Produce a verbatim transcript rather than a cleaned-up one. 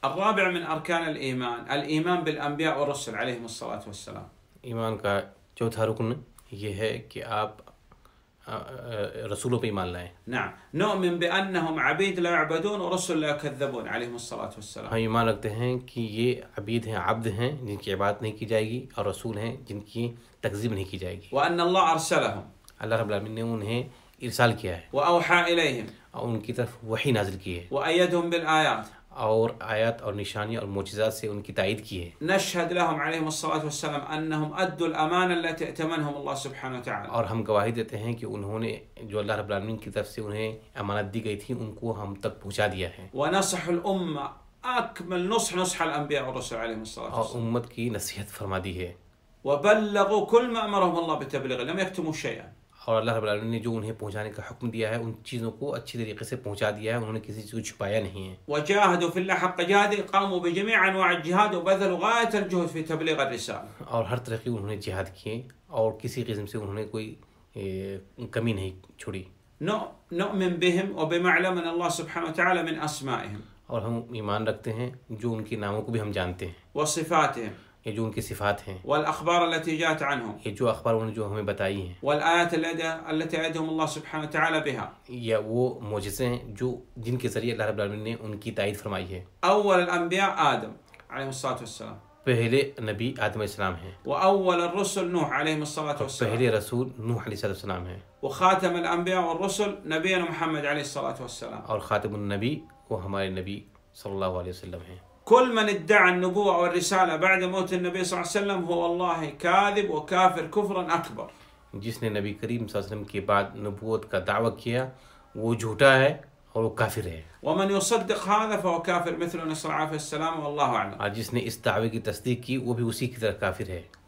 الرابع من أركان الإيمان الإيمان بالأنبياء والرسل عليهم الصلاة والسلام. ایمان کا چوتھا رکن یہ ہے کہ آپ رسولوں پہ ایمان لائیں. نعم نؤمن بأنهم عبيد لا يعبدون ورسل لا يكذبون عليهم الصلاة والسلام. ہم ایمان رکھتے ہیں کہ یہ عبید ہیں، عبد ہیں جن کی عبادت نہیں کی جائے گی، اور رسول ہیں جن کی تکذیب نہیں کی جائے گی. وأن الله أرسلهم اللہ رب العالمین نے انہیں ارسال کیا ہے وأوحى إليهم اور ان کی طرف وحی نازل کی ہے، وأيدهم بالآيات. اور آیات اور نشانی اور معجزات سے ان کی تائید کی ہے. نشهد لهم عليهم الصلاة والسلام أنهم أدوا الأمانة التي ائتمنهم الله سبحانه وتعالى. اور ہم گواہی دیتے ہیں کہ انہوں نے جو اللہ رب العالمین کی طرف سے انہیں امانت دی گئی تھی ان کو ہم تک پہنچا دیا ہے، ونصح الأمة أكمل نصح نصح الأنبياء والرسل عليهم الصلاة اور والسلام. امت کی نصیحت فرما دی ہے. وبلغوا كل ما أمرهم الله بتبليغه لم يكتموا شيئا. اور اللہ رب العالمین نے جو انہیں پہنچانے کا حکم دیا ہے ان چیزوں کو اچھی طریقے سے پہنچا دیا ہے، انہوں نے کسی چیز کو چھپایا نہیں ہے. وجاهدوا في الله حق جهاده قاموا بجميع أنواع الجهاد وبذلوا غاية الجهد في تبليغ الرسالة. اور ہر طرح کی انہوں نے جہاد کیے اور کسی قسم سے انہوں نے کوئی کمی نہیں چھوڑی. نؤمن بهم وبما علمنا الله سبحانه وتعالى من أسمائهم. اور ہم ایمان رکھتے ہیں جو ان کے ناموں کو بھی ہم جانتے ہیں، وصفاتهم. یہ جو ان کی صفات ہیں، والأخبار التي جاءت عنهم. یہ جو اخبار انہوں نے جو ہمیں بتائی ہیں، والآيات التي أيدهم الله سبحانه وتعالى بها. یا وہ معجزے ہیں جو جن کے ذریعے اللہ رب العالمین نے ان کی تائید فرمائی ہے. أول الأنبياء آدم عليه الصلاة والسلام. پہلے نبی آدم علیہ السلام ہیں، وأول الرسل نوح عليه الصلاة والسلام. پہلے رسول نوح علیہ السلام ہیں، وخاتم الأنبياء والرسل نبينا محمد عليه الصلاة والسلام. اور خاتم النبی وہ ہمارے نبی صلی اللہ علیہ وسلم ہیں. كل من ادعى النبوة والرسالة بعد موت النبي صلى الله عليه وسلم هو والله كاذب وكافر كفرا أكبر. جس نے نبی کریم صلی اللہ علیہ وسلم کے بعد نبوت کا دعویٰ کیا وہ جھوٹا ہے اور وہ کافر ہے. ومن يصدق هذا فهو كافر مثل نسر عليه السلام والله أعلم. اور جس نے اس دعوے کی تصدیق کی وہ بھی اسی کی طرح کافر ہے.